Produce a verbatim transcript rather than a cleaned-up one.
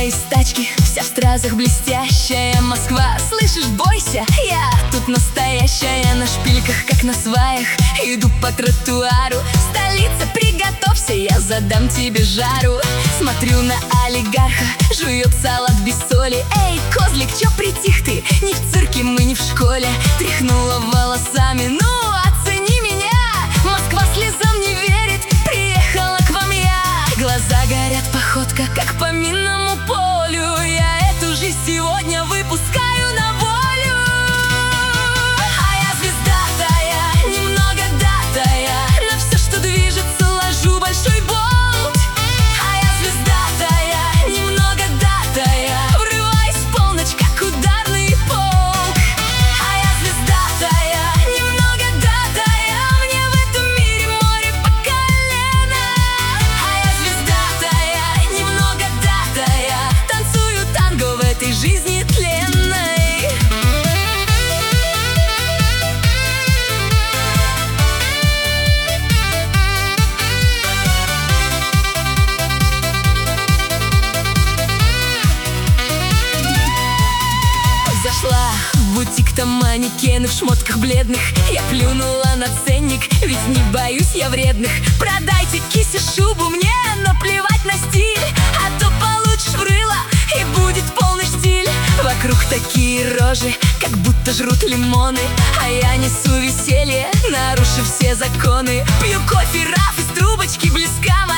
Вышла из тачки, вся в стразах блестящая. Москва, слышишь, бойся, я тут настоящая. На шпильках, как на сваях, иду по тротуару. Столица, приготовься, я задам тебе жару. Смотрю на олигарха, жует салат без соли. Эй, козлик, чё притих ты? Не в цирке мы, не в школе. Тряхнула волосами, ну оцени меня. Москва слезам не верит, приехала к вам я. Глаза горят, походка, как по минному полю. Я эту жизнь сегодня выпускаю на волю. А я звездатая, немного датая. На все, что движется, ложу большой болт. А я звездатая, немного датая. Врываюсь в полночь, как ударный полк. А я звездатая, немного датая. Мне в этом мире море по колено. А я звездатая, немного датая. Танцую танго в этой жизни тленной. Зашла в бутик, там манекены в шмотках бледных. Я плюнула на ценник, ведь не боюсь я вредных. Продайте кисе шубу, мне наплевать на стиль. А то получишь в рыло, и будет полный штиль. Вокруг такие рожи, как будто жрут лимоны. А я несу веселье, нарушив все законы. Пью кофе, раф из трубочки, близка